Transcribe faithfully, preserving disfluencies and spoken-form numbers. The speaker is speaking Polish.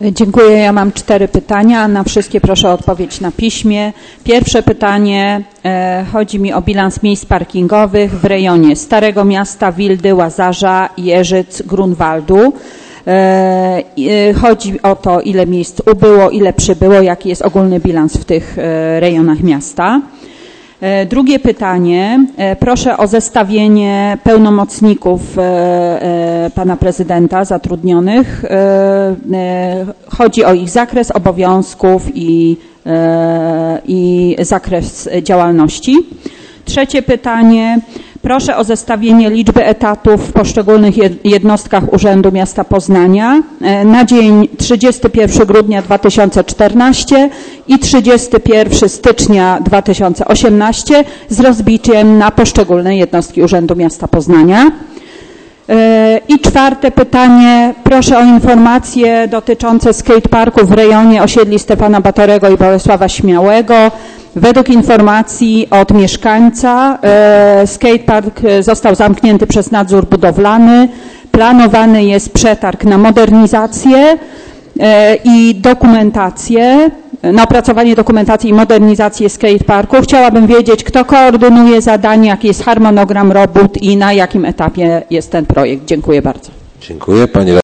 Dziękuję. Ja mam cztery pytania. Na wszystkie proszę o odpowiedź na piśmie. Pierwsze pytanie, e, chodzi mi o bilans miejsc parkingowych w rejonie Starego Miasta, Wildy, Łazarza, Jeżyc, Grunwaldu. E, chodzi o to, ile miejsc ubyło, ile przybyło, jaki jest ogólny bilans w tych e, rejonach miasta. Drugie pytanie. Proszę o zestawienie pełnomocników pana prezydenta zatrudnionych. Chodzi o ich zakres obowiązków i, i zakres działalności. Trzecie pytanie. Proszę o zestawienie liczby etatów w poszczególnych jednostkach Urzędu Miasta Poznania na dzień trzydziestego pierwszego grudnia dwa tysiące czternastego i trzydziestego pierwszego stycznia dwa tysiące osiemnastego z rozbiciem na poszczególne jednostki Urzędu Miasta Poznania. I czwarte pytanie. Proszę o informacje dotyczące skateparku w rejonie osiedli Stefana Batorego i Bolesława Śmiałego. Według informacji od mieszkańca e, skatepark został zamknięty przez nadzór budowlany. Planowany jest przetarg na modernizację e, i dokumentację, na opracowanie dokumentacji i modernizację skateparku. Chciałabym wiedzieć, kto koordynuje zadanie, jaki jest harmonogram robót i na jakim etapie jest ten projekt. Dziękuję bardzo. Dziękuję. Pani